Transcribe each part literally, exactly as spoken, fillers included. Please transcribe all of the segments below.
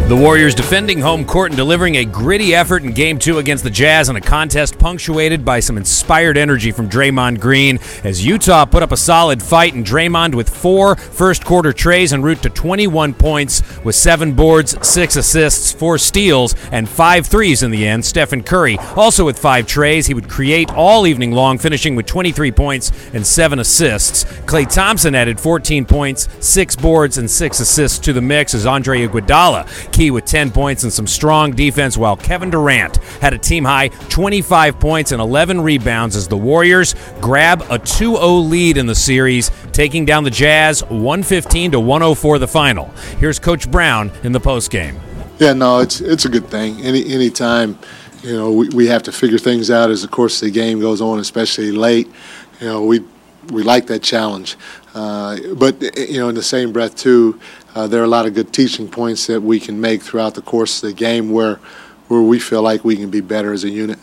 The Warriors defending home court and delivering a gritty effort in Game two against the Jazz in a contest punctuated by some inspired energy from Draymond Green as Utah put up a solid fight, and Draymond with four first-quarter trays en route to twenty-one points with seven boards, six assists, four steals, and five threes in the end. Stephen Curry also with five trays. He would create all evening long, finishing with twenty-three points and seven assists. Klay Thompson added fourteen points, six boards, and six assists to the mix as Andre Iguodala with ten points and some strong defense, while Kevin Durant had a team-high twenty-five points and eleven rebounds as the Warriors grab a two oh lead in the series, taking down the Jazz one fifteen to one oh four the final. Here's Coach Brown in the postgame. Yeah, no, it's it's a good thing. Any any time, you know, we, we have to figure things out as the course of the game goes on, especially late. You know, we we like that challenge. Uh, but, you know, in the same breath, too, uh, there are a lot of good teaching points that we can make throughout the course of the game where where we feel like we can be better as a unit.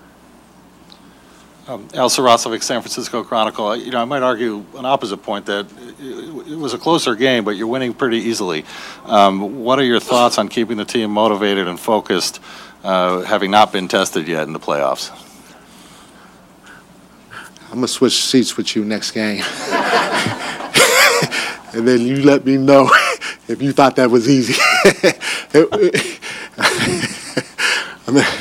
Um, Al Sarasovic, San Francisco Chronicle. You know, I might argue an opposite point that it, it was a closer game, but you're winning pretty easily. Um, what are your thoughts on keeping the team motivated and focused, uh, having not been tested yet in the playoffs? I'm going to switch seats with you next game. And then you let me know if you thought that was easy. it, it, I mean,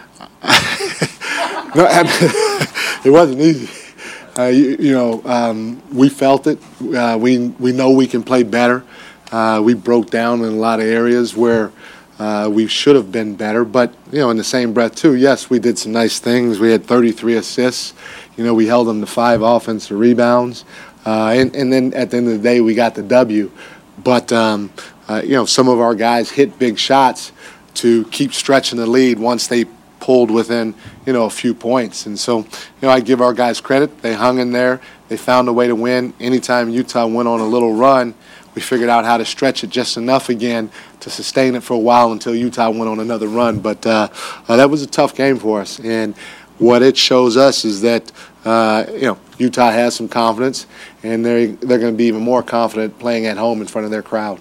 no, I mean, it wasn't easy. Uh, you, you know, um, we felt it. Uh, we we know we can play better. Uh, we broke down in a lot of areas where uh, we should have been better. But, you know, in the same breath, too, yes, we did some nice things. We had thirty-three assists. You know, we held them to five offensive rebounds. Uh, and, and then at the end of the day, we got the W. But, um, uh, you know, some of our guys hit big shots to keep stretching the lead once they pulled within, you know, a few points. And so, you know, I give our guys credit. They hung in there. They found a way to win. Anytime Utah went on a little run, we figured out how to stretch it just enough again to sustain it for a while until Utah went on another run. But uh, uh, that was a tough game for us. And what it shows us is that, uh, you know, Utah has some confidence, and they're, they're going to be even more confident playing at home in front of their crowd.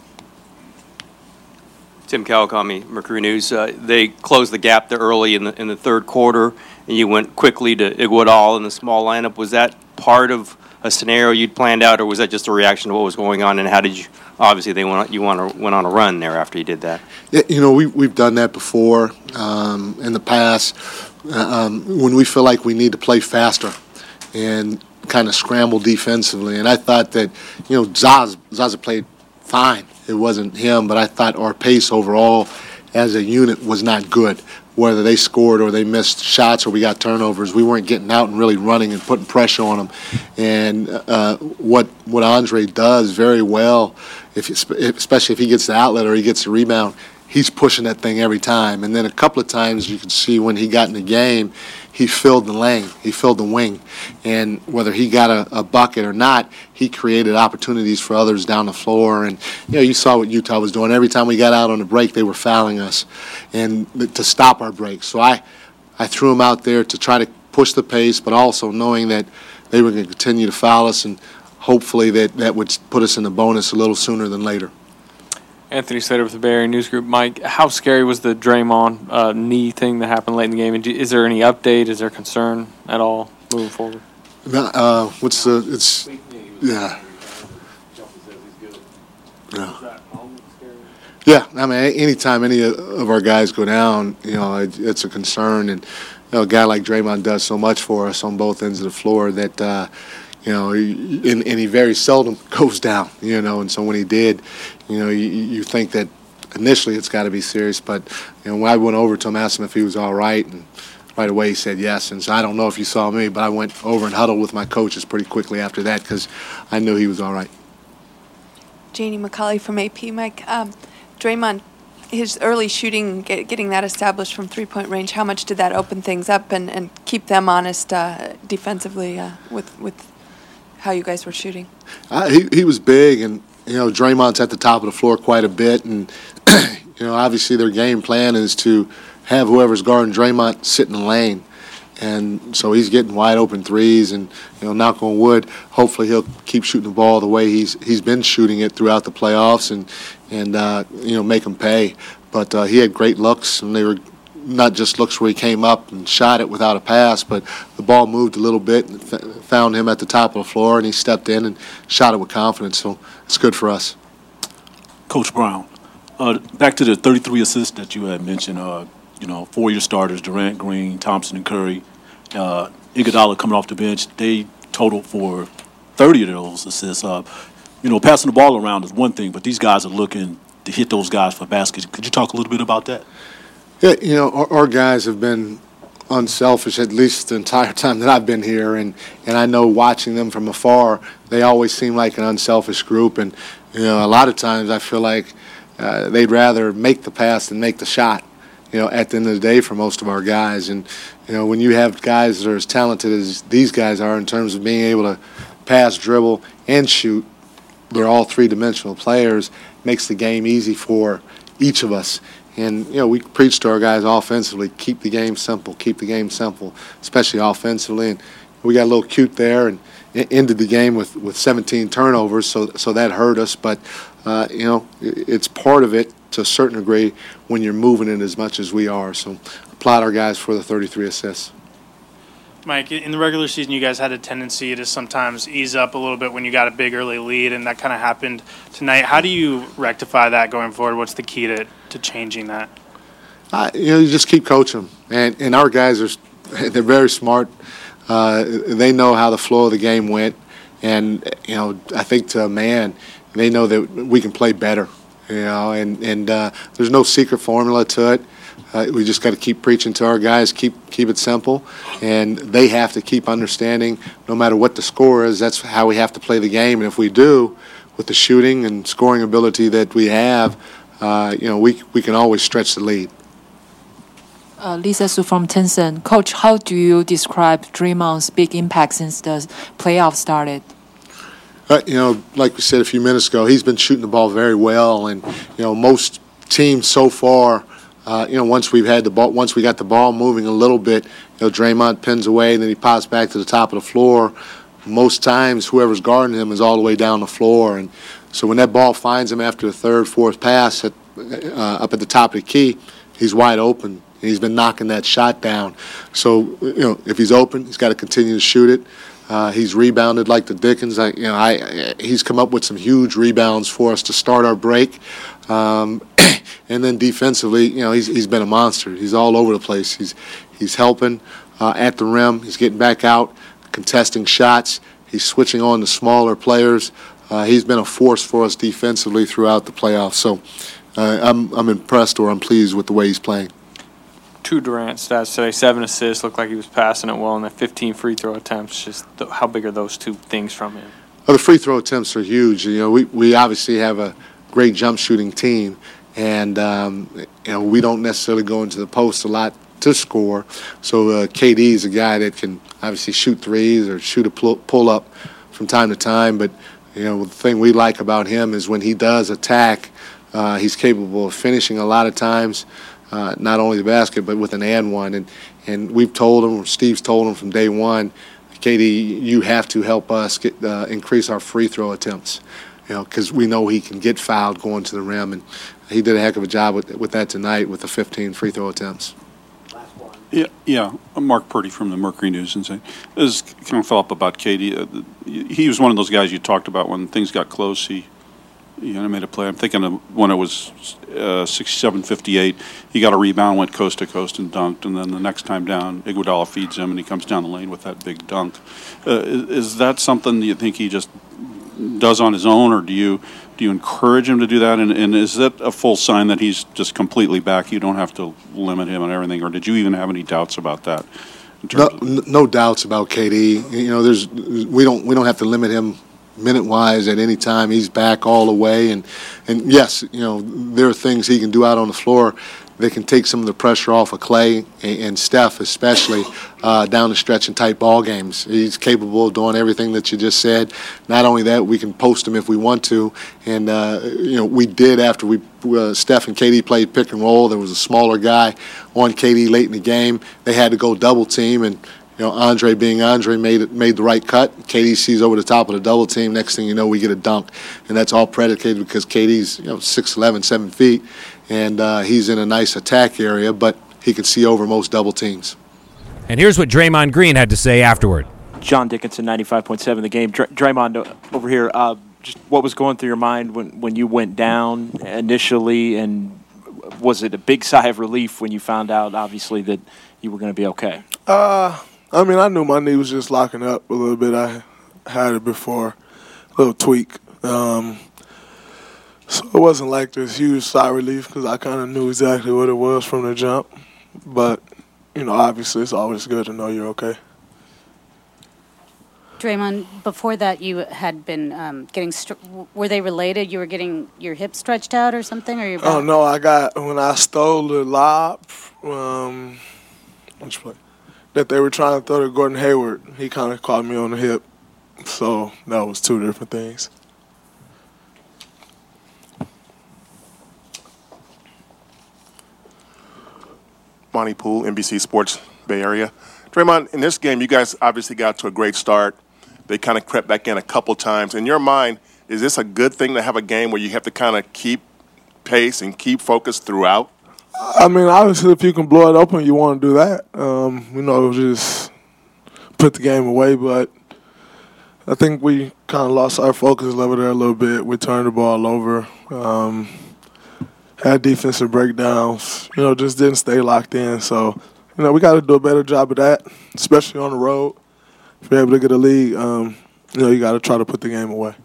Tim Kawakami, Mercury News. Uh, they closed the gap there early in the in the third quarter, and you went quickly to Iguodala in the small lineup. Was that part of a scenario you'd planned out, or was that just a reaction to what was going on? And how did you? Obviously, they went you went on a run there after you did that. Yeah, you know, we we've done that before um, in the past uh, um, when we feel like we need to play faster and kind of scramble defensively. And I thought that, you know, Zaz Zaza played fine. It wasn't him, but I thought our pace overall as a unit was not good. Whether they scored or they missed shots or we got turnovers, we weren't getting out and really running and putting pressure on them. And uh, what what Andre does very well, if especially if he gets the outlet or he gets the rebound, he's pushing that thing every time. And then a couple of times you can see when he got in the game, he filled the lane, he filled the wing. And whether he got a, a bucket or not, he created opportunities for others down the floor. And, you know, you saw what Utah was doing. Every time we got out on the break, they were fouling us and to stop our breaks. So I, I threw him out there to try to push the pace, but also knowing that they were going to continue to foul us, and hopefully that, that would put us in the bonus a little sooner than later. Anthony Slater with the Bay Area News Group. Mike, how scary was the Draymond uh, knee thing that happened late in the game? And is there any update? Is there concern at all moving forward? Uh, what's the? It's yeah. Yeah. Yeah. I mean, anytime any of our guys go down, you know, it, it's a concern, and you know, a guy like Draymond does so much for us on both ends of the floor that. Uh, You know, and, and he very seldom goes down, you know, and so when he did, you know, you, you think that initially it's got to be serious, but, you know, when I went over to him, asked him if he was all right, and right away he said yes, and so I don't know if you saw me, but I went over and huddled with my coaches pretty quickly after that because I knew he was all right. Janie McCauley from A P. Mike, um, Draymond, his early shooting, get, getting that established from three-point range, how much did that open things up and, and keep them honest uh, defensively uh, with with how you guys were shooting? Uh, he he was big, and you know Draymond's at the top of the floor quite a bit, and you know obviously their game plan is to have whoever's guarding Draymond sit in the lane, and so he's getting wide open threes, and you know knock on wood, hopefully he'll keep shooting the ball the way he's he's been shooting it throughout the playoffs, and and uh, you know make them pay. But uh, he had great looks, and they were not just looks where he came up and shot it without a pass, but the ball moved a little bit and f- found him at the top of the floor, and he stepped in and shot it with confidence. So it's good for us. Coach Brown, uh, back to the thirty-three assists that you had mentioned. Uh, you know, four of your starters, Durant, Green, Thompson, and Curry. Uh, Iguodala coming off the bench, they totaled for thirty of those assists. Uh, you know, passing the ball around is one thing, but these guys are looking to hit those guys for baskets. Could you talk a little bit about that? Yeah, you know, our, our guys have been unselfish at least the entire time that I've been here, and, and I know watching them from afar, they always seem like an unselfish group, and you know, a lot of times I feel like uh, they'd rather make the pass than make the shot. You know, at the end of the day, for most of our guys, and you know, when you have guys that are as talented as these guys are in terms of being able to pass, dribble, and shoot, they're all three-dimensional players. Makes the game easy for each of us. And, you know, we preach to our guys offensively, keep the game simple, keep the game simple, especially offensively. And we got a little cute there and ended the game with, with seventeen turnovers, so so that hurt us. But, uh, you know, it's part of it to a certain degree when you're moving it as much as we are. So applaud our guys for the thirty-three assists. Mike, in the regular season, you guys had a tendency to sometimes ease up a little bit when you got a big early lead, and that kind of happened tonight. How do you rectify that going forward? What's the key to, to changing that? Uh, you know, you just keep coaching them. And, and our guys, are they're very smart. Uh, they know how the flow of the game went. And, you know, I think to a man, they know that we can play better, you know, and, and uh, there's no secret formula to it. Uh, we just got to keep preaching to our guys, keep keep it simple, and they have to keep understanding no matter what the score is, that's how we have to play the game. And if we do, with the shooting and scoring ability that we have, uh, you know, we we can always stretch the lead. Uh, Lisa Su from Tencent. Coach, how do you describe Draymond's big impact since the playoffs started? Uh, you know, like we said a few minutes ago, he's been shooting the ball very well, and you know, most teams so far. Uh, you know, once we've had the ball, once we got the ball moving a little bit, you know, Draymond pins away and then he pops back to the top of the floor. Most times, whoever's guarding him is all the way down the floor, and so when that ball finds him after the third, fourth pass at, uh, up at the top of the key, he's wide open. And he's been knocking that shot down. So you know, if he's open, he's got to continue to shoot it. Uh, he's rebounded like the Dickens. I, you know, I, he's come up with some huge rebounds for us to start our break. Um, and then defensively, you know, he's he's been a monster. He's all over the place. He's he's helping uh, at the rim. He's getting back out, contesting shots. He's switching on to smaller players. Uh, he's been a force for us defensively throughout the playoffs. So uh, I'm I'm impressed, or I'm pleased with the way he's playing. Two Durant stats today, seven assists, looked like he was passing it well, and then fifteen free throw attempts. Just th- how big are those two things from him? Well, the free throw attempts are huge. You know, we, we obviously have a great jump shooting team, and um, you know, we don't necessarily go into the post a lot to score. So uh, K D is a guy that can obviously shoot threes or shoot a pull, pull up from time to time. But you know, the thing we like about him is when he does attack, uh, he's capable of finishing a lot of times. Uh, not only the basket, but with an and one. And, and we've told him, or Steve's told him from day one, K D, you have to help us get uh, increase our free throw attempts, you know, because we know he can get fouled going to the rim. And he did a heck of a job with, with that tonight with the fifteen free throw attempts. Yeah, yeah. I'm Mark Purdy from the Mercury News, and saying this is kind of follow up about K D. Uh, he was one of those guys you talked about when things got close. He You know, made a play. I'm thinking of when it was uh, sixty-seven fifty-eight. He got a rebound, went coast to coast and dunked, and then the next time down, Iguodala feeds him, and he comes down the lane with that big dunk. Uh, is, is that something that you think he just does on his own, or do you do you encourage him to do that? And, and is that a full sign that he's just completely back? You don't have to limit him and everything, or did you even have any doubts about that? In No, terms of- no doubts about K D. You know, there's we don't we don't have to limit him minute-wise at any time. He's back all the way, and and yes, you know, there are things he can do out on the floor that can take some of the pressure off of Clay and, and Steph, especially uh, down the stretch in tight ball games. He's capable of doing everything that you just said. Not only that, we can post him if we want to, and uh, you know, we did after we uh, Steph and K D played pick and roll. There was a smaller guy on K D late in the game. They had to go double team, and you know, Andre being Andre made it, made the right cut. K D sees over the top of the double team. Next thing you know, we get a dunk, and that's all predicated because K D's, you know, six eleven, seven feet, and uh, he's in a nice attack area, but he can see over most double teams. And here's what Draymond Green had to say afterward. John Dickinson, ninety-five point seven The Game. Dr- Draymond, uh, over here, uh, just what was going through your mind when, when you went down initially, and was it a big sigh of relief when you found out, obviously, that you were going to be okay? Uh, I mean, I knew my knee was just locking up a little bit. I had it before, a little tweak. Um, so it wasn't like this huge sigh of relief because I kind of knew exactly what it was from the jump. But, you know, obviously it's always good to know you're okay. Draymond, before that you had been um, getting, str- were they related? You were getting your hip stretched out or something? Or your back? Oh, no, I got, when I stole the lob, um, which play, that they were trying to throw to Gordon Hayward, he kind of caught me on the hip. So that was two different things. Monty Poole, N B C Sports Bay Area. Draymond, in this game, you guys obviously got to a great start. They kind of crept back in a couple times. In your mind, is this a good thing to have a game where you have to kind of keep pace and keep focus throughout? I mean, obviously, if you can blow it open, you want to do that. Um, you know, just put the game away. But I think we kind of lost our focus level there a little bit. We turned the ball over, um, had defensive breakdowns, you know, just didn't stay locked in. So, you know, we got to do a better job of that, especially on the road. If you're able to get a lead, um, you know, you got to try to put the game away.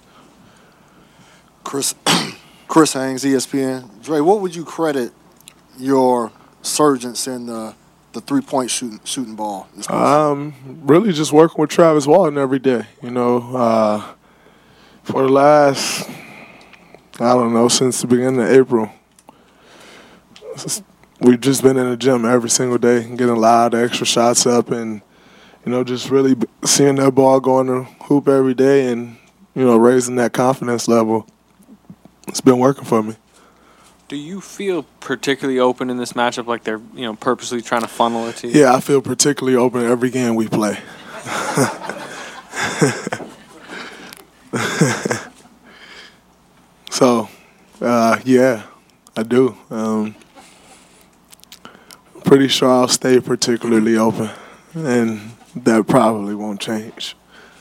Chris Chris Haynes, E S P N. Dre, what would you credit your surgence in the the three-point shooting shooting ball? Um, really just working with Travis Walton every day. You know, uh, for the last, I don't know, since the beginning of April, we've just been in the gym every single day, getting a lot of extra shots up, and you know, just really seeing that ball go in the hoop every day, and you know, raising that confidence level. It's been working for me. Do you feel particularly open in this matchup, like they're, you know, purposely trying to funnel it to you? Yeah, I feel particularly open every game we play. so, uh, yeah, I do. Um, pretty sure I'll stay particularly open, and that probably won't change.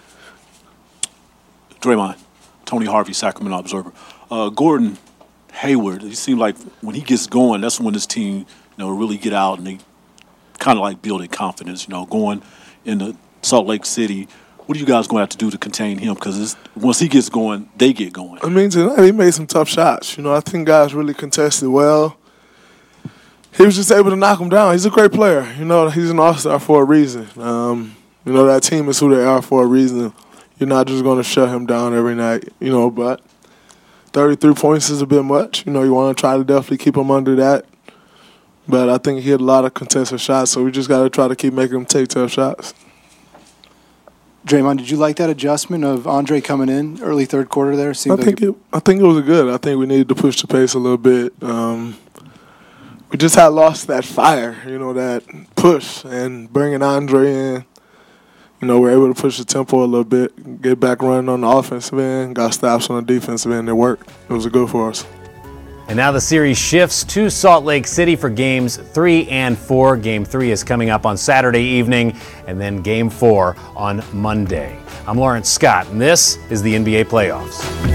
Draymond, Tony Harvey, Sacramento Observer. Uh, Gordon Hayward, it seems like when he gets going, that's when this team, you know, really get out and they kind of like building confidence, you know, going into Salt Lake City. What are you guys going to have to do to contain him? Because once he gets going, they get going. I mean, tonight he made some tough shots. You know, I think guys really contested well. He was just able to knock him down. He's a great player. You know, he's an all-star for a reason. Um, you know, that team is who they are for a reason. You're not just going to shut him down every night, you know, but thirty-three points is a bit much. You know, you want to try to definitely keep him under that. But I think he hit a lot of contested shots, so we just got to try to keep making him take tough shots. Draymond, did you like that adjustment of Andre coming in early third quarter there? Seemed I think like it, I think it was good. I think we needed to push the pace a little bit. Um, we just had lost that fire, you know, that push, and bringing Andre in, you know, we're able to push the tempo a little bit, get back running on the offensive end, got stops on the defensive end. It worked. It was good for us. And now the series shifts to Salt Lake City for games three and four. Game three is coming up on Saturday evening, and then game four on Monday. I'm Lawrence Scott, and this is the N B A Playoffs.